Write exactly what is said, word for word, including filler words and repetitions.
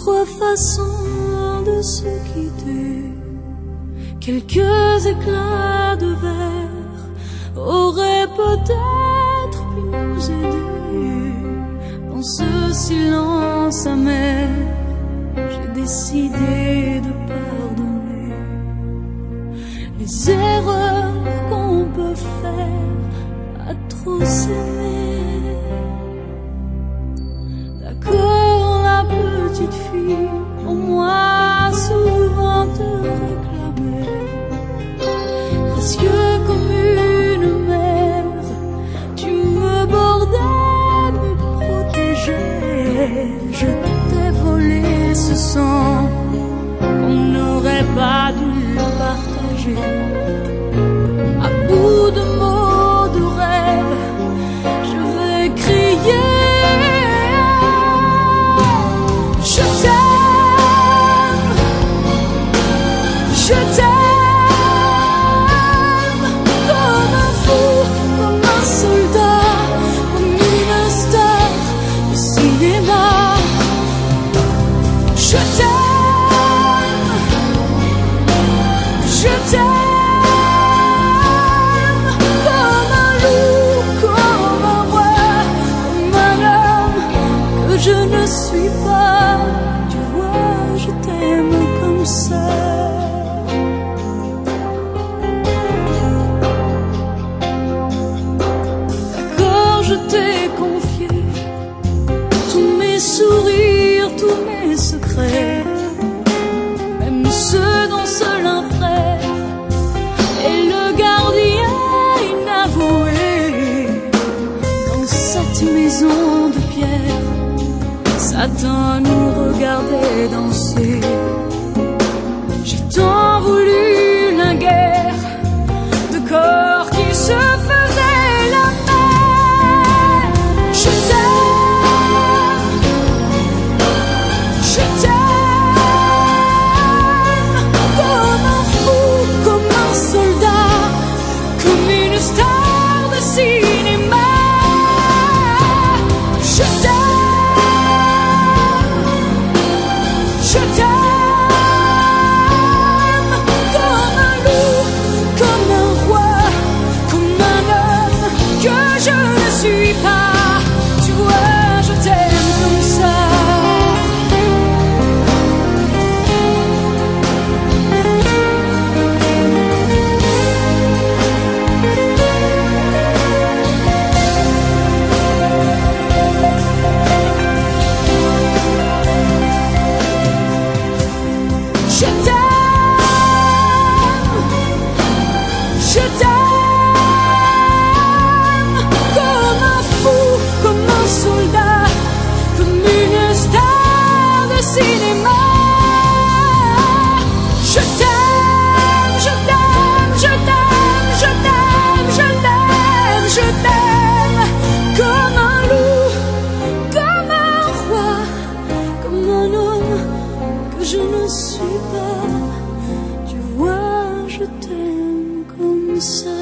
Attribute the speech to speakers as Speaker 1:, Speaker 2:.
Speaker 1: D'autres façons de se quitter, quelques éclats de verre auraient peut-être pu nous aider. Dans ce silence amer, j'ai décidé de pardonner les erreurs qu'on peut faire à trop s'aimer. D'accord, la petite fille, au moins souvent te réclamait, précieux comme une mère, tu me bordais, me protégeais. Je t'ai volé ce sang qu'on n'aurait pas dû partager. À bout de mots, de rêves, je vais crier. Je t'aime, je t'aime, comme un fou, comme un soldat, comme une star de cinéma. Je t'aime, je t'aime, comme un loup, comme un roi, comme un homme que je ne suis pas. Tu vois, je t'aime comme ça. D'accord, je t'ai confié tous mes sourires, tous mes secrets, même ceux dont seul un frère est le gardien inavoué. Dans cette maison de pierre, Satan nous regardait danser. J'ai tant voulu la guerre de corps qui se faisaient la paix. Je t'aime, je t'aime, comme un fou, comme un soldat, comme une star de cinéma. Je t'aime, je t'aime, comme un loup, comme un roi, comme un homme que je ne suis pas. Tu vois, je t'aime comme ça. Je t'aime, je t'aime, comme un fou, comme un soldat, comme une star de cinéma. Je t'aime, je t'aime, je t'aime, je t'aime, je t'aime, je t'aime, comme un loup, comme un roi, comme un homme que je ne suis pas. Tu vois, je t'aime comme ça.